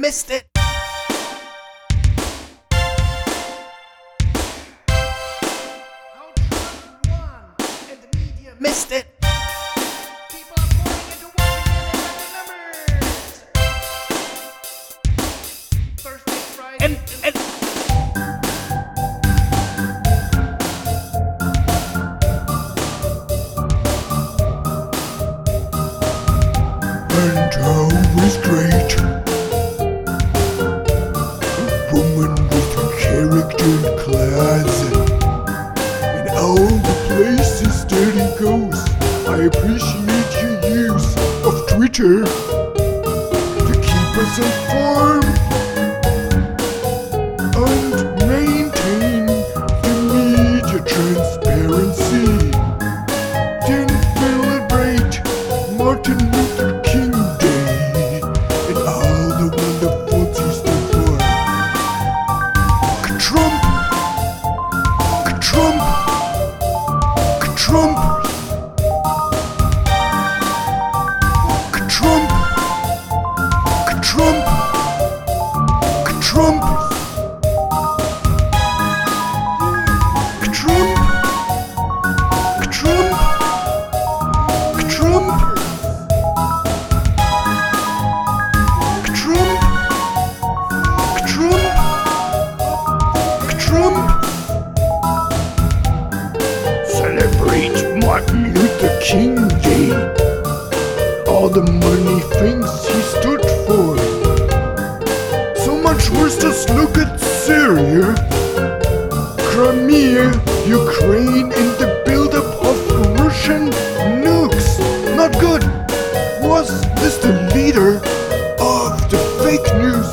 missed it. Missed it. People are pouring into Washington and numbers. Thursday, Friday, and how is great. A woman with a character and class. In all the places that he goes, I appreciate your use of Twitter to keep us informed and maintain the media transparency. Then celebrate Martin Luther King Day and all the wonderful things they for. Trump! Trump! Trump! Trump! Trump! Trump! Trump! Trump! Trump! Trump! Trump! Trump! Celebrate Martin Luther King Day. All the money things he stood for. So much worse, just look at Syria, Crimea, Ukraine, and the buildup of Russian nukes. Not good. Was this the leader of the fake news?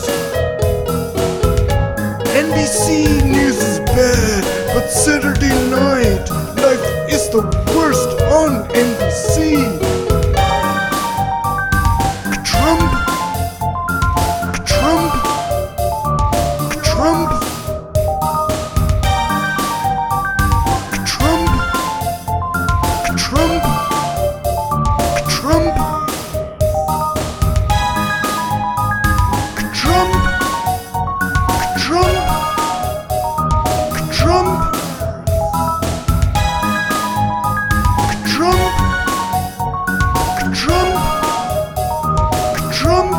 NBC News is bad, but Saturday Night Live is the worst on NBC. Trump, Trump, Trump, Trump, Trump, Trump, Trump, Trump, Trump, Trump, Trump, Trump.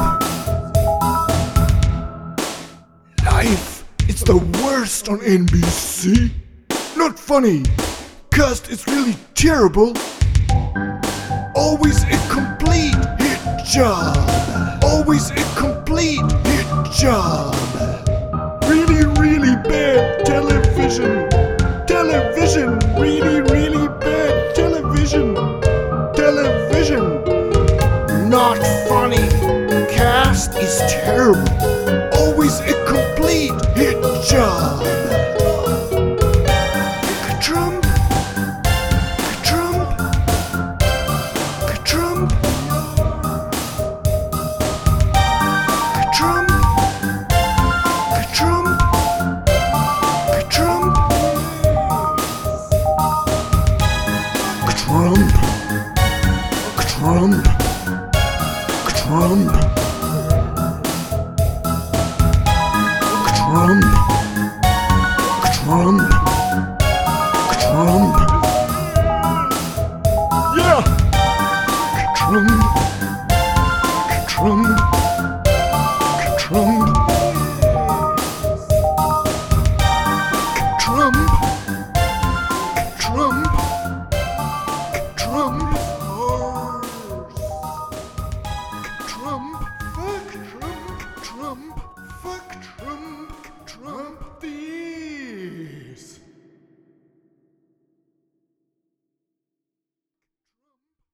Life, it's the worst on NBC. Not funny, cast is really terrible. Always a complete hit job. Always a complete hit job. Really, really bad television. Television, really, really bad television. Television, not funny. Cast is terrible. Always a complete hit job. Trump, Trump, Trump, Trump, Trump, Trump, Trump, Trump, Trump, Trump, Trump, Trump. Yeah! Trump, Trump, Trump, Trump, Trump, Trump, Trump.